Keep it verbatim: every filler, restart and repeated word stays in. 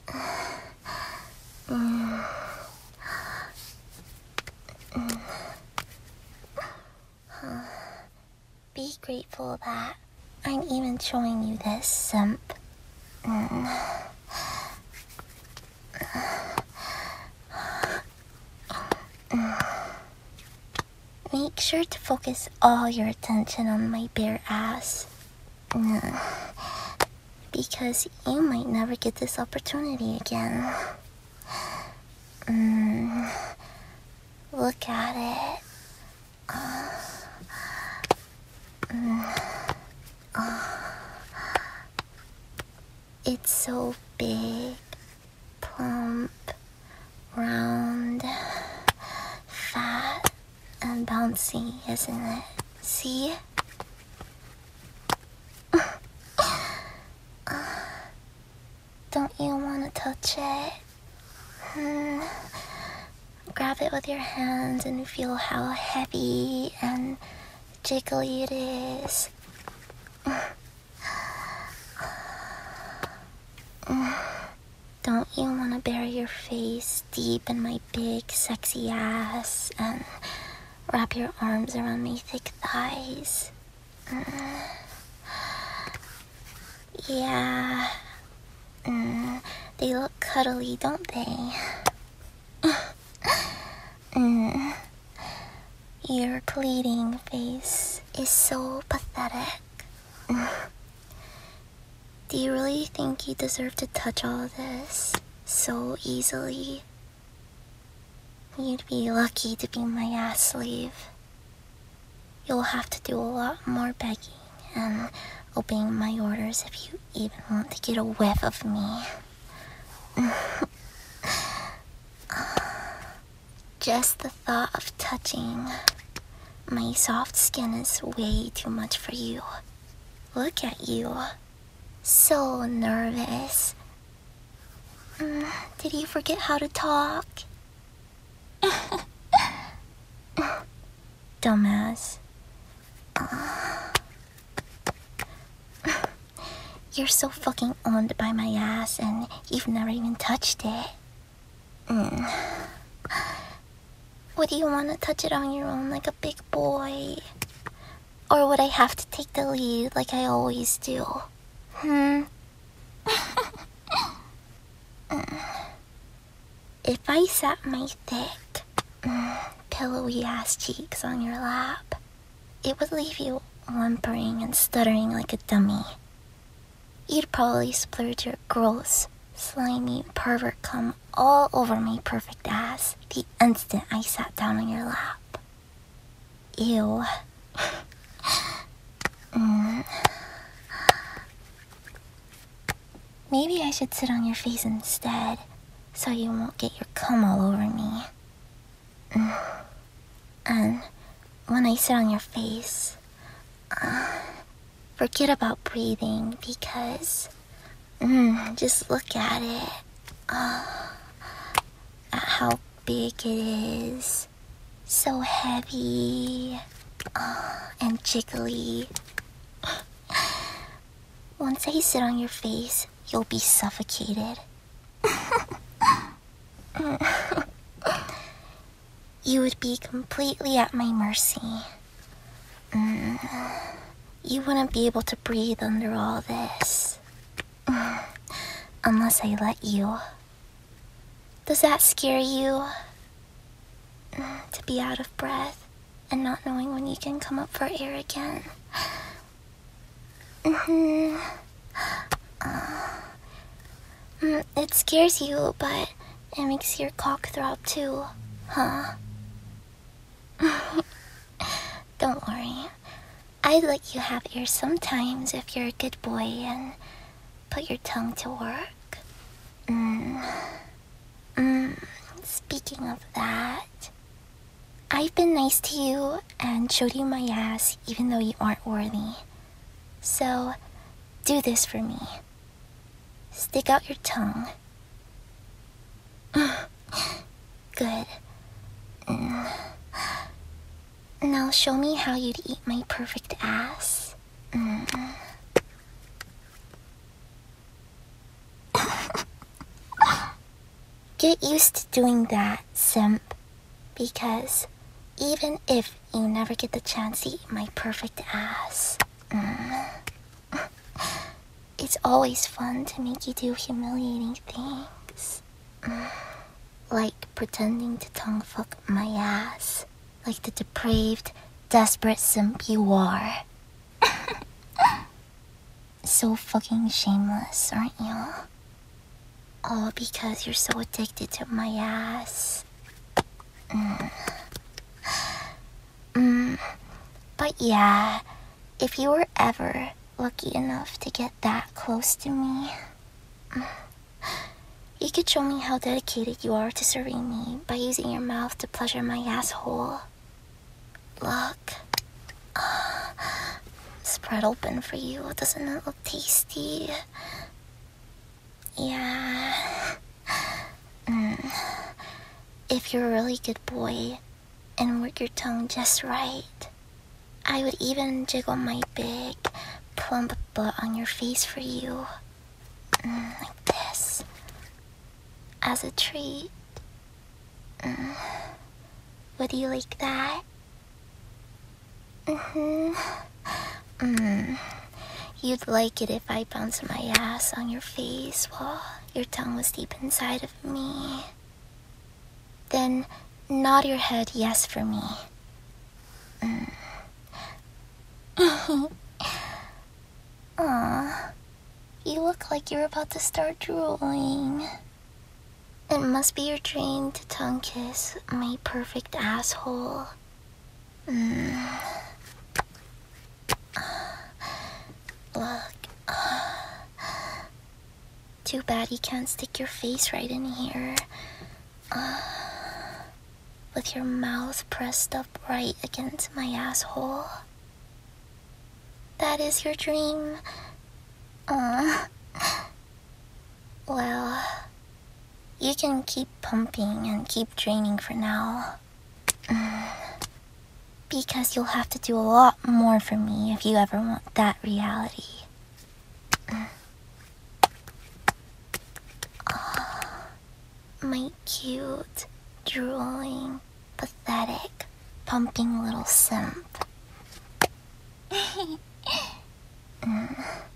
Mm. Be grateful that I'm even showing you this, simp. Mm. Make sure to focus all your attention on my bare ass. Mm. Because you might never get this opportunity again. Mm. Look at it. Uh. Mm. Uh. It's so big, plump, round, fat, and bouncy, isn't it? See? Don't you want to touch it? Hmm. Grab it with your hands and feel how heavy and jiggly it is. Don't you want to bury your face deep in my big, sexy ass and wrap your arms around my thick thighs? Mm. Yeah. Mm. They look cuddly, don't they? Mm. Your pleading face is so pathetic. Mm. Do you really think you deserve to touch all this so easily? You'd be lucky to be my ass slave. You'll have to do a lot more begging and obeying my orders if you even want to get a whiff of me. Just the thought of touching my soft skin is way too much for you. Look at you. So nervous. Mm, did you forget how to talk? Dumbass. Uh, you're so fucking owned by my ass and you've never even touched it. Mm. Would you want to touch it on your own like a big boy? Or would I have to take the lead like I always do? Hmm? If I sat my thick, mm, pillowy ass cheeks on your lap, it would leave you whimpering and stuttering like a dummy. You'd probably splurge your gross, slimy pervert cum all over my perfect ass the instant I sat down on your lap. Ew. mm. Maybe I should sit on your face instead, so you won't get your cum all over me. Mm. And when I sit on your face, uh, forget about breathing because mm, just look at it. Uh, at how big it is. So heavy uh, and jiggly. Once I sit on your face, you'll be suffocated. You would be completely at my mercy. Mm. You wouldn't be able to breathe under all this. Mm. Unless I let you. Does that scare you? Mm. To be out of breath and not knowing when you can come up for air again. Mm-hmm. Uh, mm, it scares you, but it makes your cock throb too, huh? Don't worry. I'd let you have air sometimes if you're a good boy and put your tongue to work. Mm. Mm. Speaking of that, I've been nice to you and showed you my ass even though you aren't worthy. So, do this for me. Stick out your tongue. Good. Mm. Now show me how you'd eat my perfect ass. Mm. Get used to doing that, simp. Because even if you never get the chance to eat my perfect ass, mm, it's always fun to make you do humiliating things. Mm, like pretending to tongue fuck my ass. Like the depraved, desperate simp you are. So fucking shameless, aren't you? All because you're so addicted to my ass. Mm. Mm. But yeah, if you were ever lucky enough to get that close to me, you could show me how dedicated you are to serving me by using your mouth to pleasure my asshole. Look. Spread open for you. Doesn't it look tasty? Yeah. Mm. If you're a really good boy and work your tongue just right, I would even jiggle my big, plump butt on your face for you. Mm, like this. As a treat. Mm. Would you like that? Mm-hmm. Mm. You'd like it if I bounced my ass on your face while your tongue was deep inside of me. Then nod your head yes for me. Mm. Aw, you look like you're about to start drooling. It must be your dream to tongue kiss my perfect asshole. Mm. Look. Too bad you can't stick your face right in here. Uh, with your mouth pressed up right against my asshole. That is your dream. Uh, well, you can keep pumping and keep draining for now. Mm. Because you'll have to do a lot more for me if you ever want that reality. Mm. Oh, my cute, drooling, pathetic, pumping little simp. mm.